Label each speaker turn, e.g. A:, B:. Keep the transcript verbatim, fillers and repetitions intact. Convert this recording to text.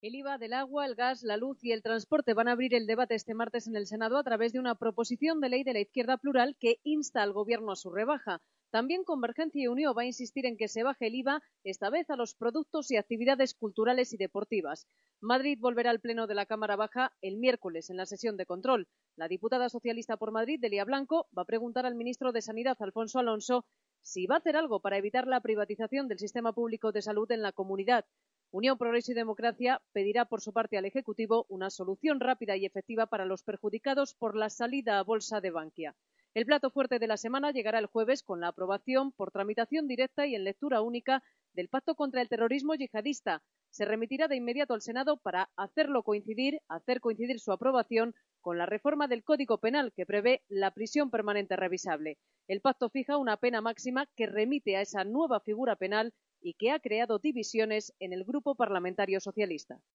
A: El I V A del agua, el gas, la luz y el transporte van a abrir el debate este martes en el Senado a través de una proposición de ley de la izquierda plural que insta al Gobierno a su rebaja. También Convergencia y Unió va a insistir en que se baje el I V A, esta vez a los productos y actividades culturales y deportivas. Madrid volverá al Pleno de la Cámara Baja el miércoles en la sesión de control. La diputada socialista por Madrid, Delia Blanco, va a preguntar al ministro de Sanidad, Alfonso Alonso, si va a hacer algo para evitar la privatización del sistema público de salud en la comunidad. Unión, Progreso y Democracia pedirá por su parte al Ejecutivo una solución rápida y efectiva para los perjudicados por la salida a bolsa de Bankia. El plato fuerte de la semana llegará el jueves con la aprobación por tramitación directa y en lectura única del Pacto contra el Terrorismo Yihadista. Se remitirá de inmediato al Senado para hacerlo coincidir, hacer coincidir su aprobación con la reforma del Código Penal que prevé la prisión permanente revisable. El pacto fija una pena máxima que remite a esa nueva figura penal y que ha creado divisiones en el grupo parlamentario socialista.